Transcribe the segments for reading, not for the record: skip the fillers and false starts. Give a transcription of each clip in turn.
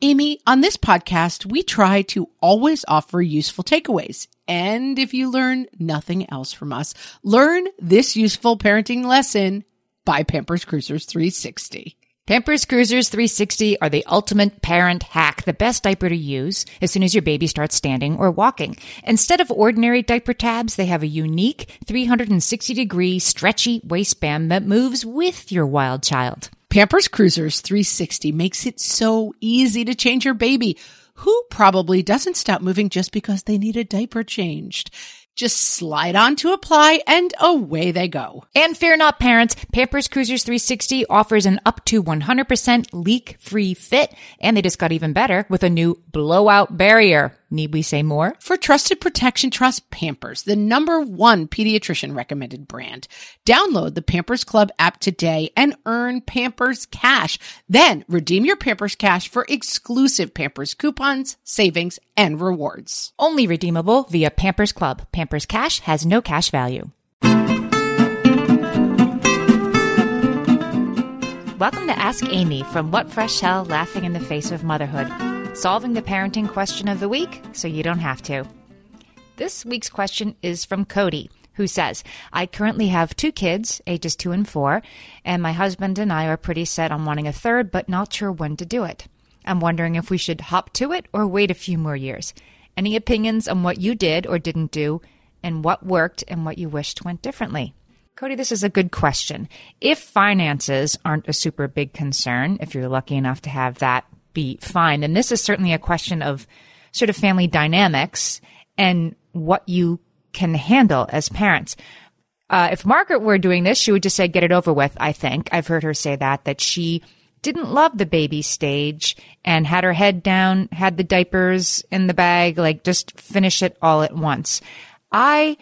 Amy, on this podcast, we try to always offer useful takeaways. And if you learn nothing else from us, learn this useful parenting lesson by Pampers Cruisers 360. Pampers Cruisers 360 are the ultimate parent hack, the best diaper to use as soon as your baby starts standing or walking. Instead of ordinary diaper tabs, they have a unique 360-degree stretchy waistband that moves with your wild child. Pampers Cruisers 360 makes it so easy to change your baby, who probably doesn't stop moving just because they need a diaper changed. Just slide on to apply and away they go. And fear not, parents, Pampers Cruisers 360 offers an up to 100% leak-free fit, and they just got even better with a new blowout barrier. Need we say more? For trusted protection, trust Pampers, the #1 pediatrician recommended brand. Download the Pampers Club app today and earn Pampers Cash. Then redeem your Pampers Cash for exclusive Pampers coupons, savings, and rewards. Only redeemable via Pampers Club. Pampers Cash has no cash value. Welcome to Ask Amy from What Fresh Hell Laughing in the Face of Motherhood. Solving the parenting question of the week so you don't have to. This week's question is from Cody, who says, I currently have 2 kids, ages 2 and 4, and my husband and I are pretty set on wanting a third, but not sure when to do it. I'm wondering if we should hop to it or wait a few more years. Any opinions on what you did or didn't do, and what worked and what you wished went differently? Cody, this is a good question. If finances aren't a super big concern, if you're lucky enough to have that be fine, then this is certainly a question of sort of family dynamics and what you can handle as parents. If Margaret were doing this, she would just say, get it over with, I think. I've heard her say that she didn't love the baby stage and had her head down, had the diapers in the bag, like just finish it all at once. I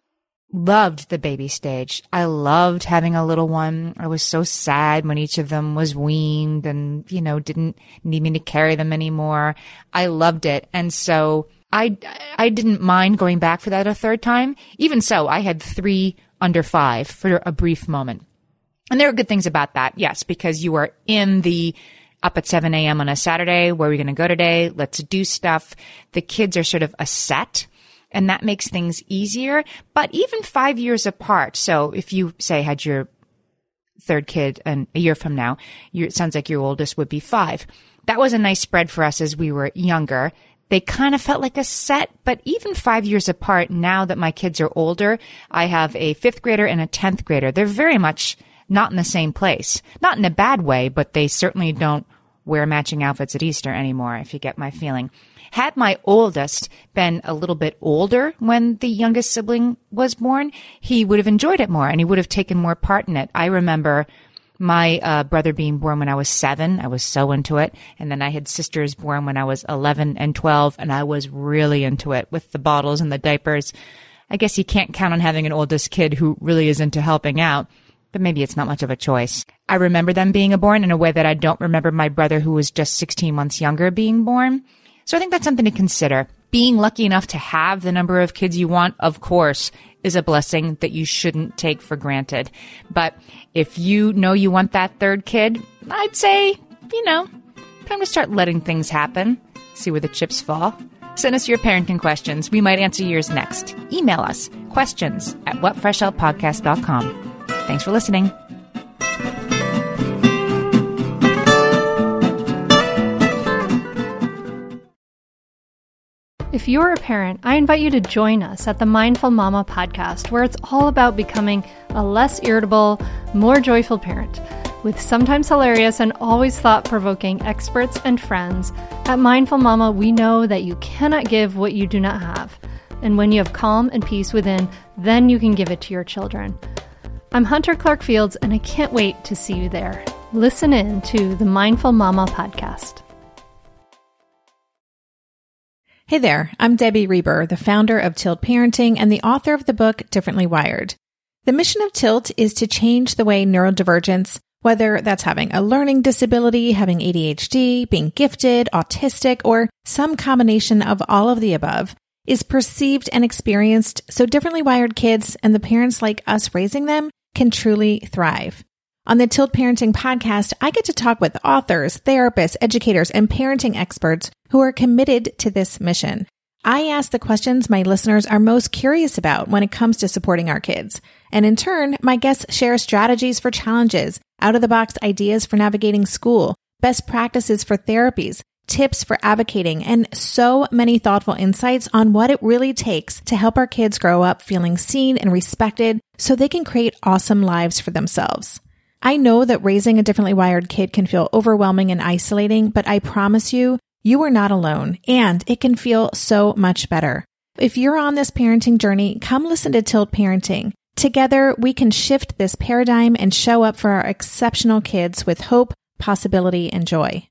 loved the baby stage. I loved having a little one. I was so sad when each of them was weaned and, didn't need me to carry them anymore. I loved it. And so I didn't mind going back for that a third time. Even so, I had 3 under 5 for a brief moment. And there are good things about that. Yes, because you are in the up at 7 a.m. on a Saturday. Where are we going to go today? Let's do stuff. The kids are sort of a set. And that makes things easier. But even 5 years apart, so if you, say, had your third kid and a year from now, it sounds like your oldest would be 5. That was a nice spread for us as we were younger. They kind of felt like a set, but even 5 years apart, now that my kids are older, I have a 5th grader and a 10th grader. They're very much not in the same place. Not in a bad way, but they certainly don't wear matching outfits at Easter anymore, if you get my feeling. Had my oldest been a little bit older when the youngest sibling was born, he would have enjoyed it more and he would have taken more part in it. I remember my brother being born when I was 7. I was so into it. And then I had sisters born when I was 11 and 12, and I was really into it with the bottles and the diapers. I guess you can't count on having an oldest kid who really is into helping out, but maybe it's not much of a choice. I remember them being born in a way that I don't remember my brother, who was just 16 months younger, being born. So I think that's something to consider. Being lucky enough to have the number of kids you want, of course, is a blessing that you shouldn't take for granted. But if you know you want that third kid, I'd say, time to start letting things happen. See where the chips fall. Send us your parenting questions. We might answer yours next. Email us, questions@whatfreshhellpodcast.com. Thanks for listening. If you're a parent, I invite you to join us at the Mindful Mama podcast, where it's all about becoming a less irritable, more joyful parent. With sometimes hilarious and always thought-provoking experts and friends, at Mindful Mama, we know that you cannot give what you do not have. And when you have calm and peace within, then you can give it to your children. I'm Hunter Clark Fields, and I can't wait to see you there. Listen in to the Mindful Mama podcast. Hey there, I'm Debbie Reber, the founder of Tilt Parenting and the author of the book Differently Wired. The mission of Tilt is to change the way neurodivergence, whether that's having a learning disability, having ADHD, being gifted, autistic, or some combination of all of the above, is perceived and experienced so differently wired kids and the parents like us raising them can truly thrive. On the Tilt Parenting podcast, I get to talk with authors, therapists, educators, and parenting experts who are committed to this mission. I ask the questions my listeners are most curious about when it comes to supporting our kids. And in turn, my guests share strategies for challenges, out-of-the-box ideas for navigating school, best practices for therapies, tips for advocating, and so many thoughtful insights on what it really takes to help our kids grow up feeling seen and respected so they can create awesome lives for themselves. I know that raising a differently wired kid can feel overwhelming and isolating, but I promise you, you are not alone, and it can feel so much better. If you're on this parenting journey, come listen to Tilt Parenting. Together, we can shift this paradigm and show up for our exceptional kids with hope, possibility, and joy.